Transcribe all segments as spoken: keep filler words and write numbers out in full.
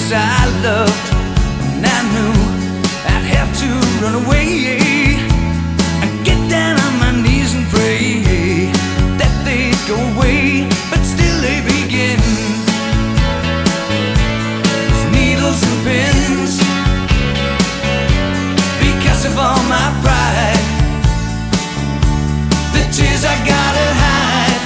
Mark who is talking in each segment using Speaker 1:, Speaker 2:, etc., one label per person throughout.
Speaker 1: face I loved, and I knew I'd have to run away and get down on my knees and pray that they'd go away, but still they begin. With needles and pins, because of all my pride, the tears I gotta hide.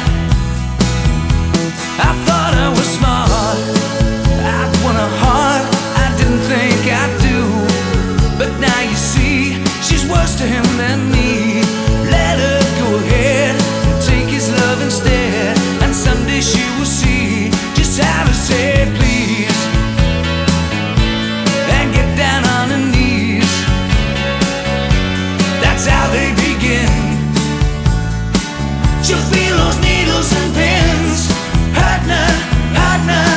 Speaker 1: I thought I was smart, I'd won a heart I didn't think I'd do, but now you see she's worse to him than me. Let her go ahead and take his love instead, and someday she will see just how to say please and get down on her knees. That's how they begin. She'll feel those needles and pins hurting her, hurting her.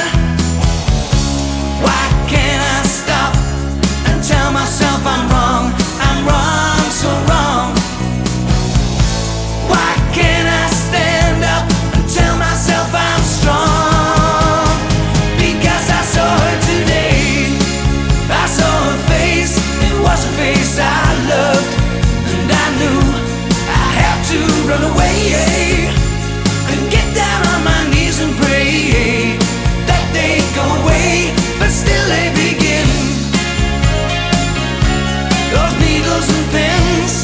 Speaker 1: Why can't I stop and tell myself I'm wrong, I'm wrong, so wrong? Why can't I stand up and tell myself I'm strong? Because I saw her today, I saw her face, it was a face I loved, and I knew I had to run away and get down on my knees and pray that they'd go away, but still they begin. Those needles and pins,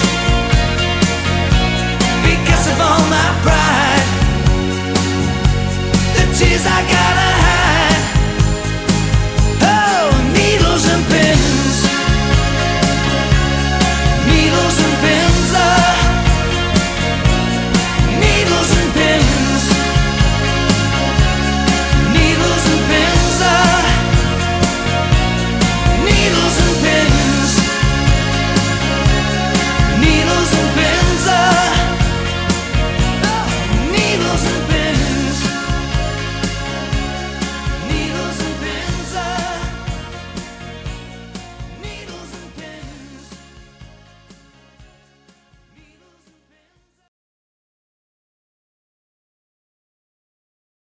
Speaker 1: because of all my pride, the tears I got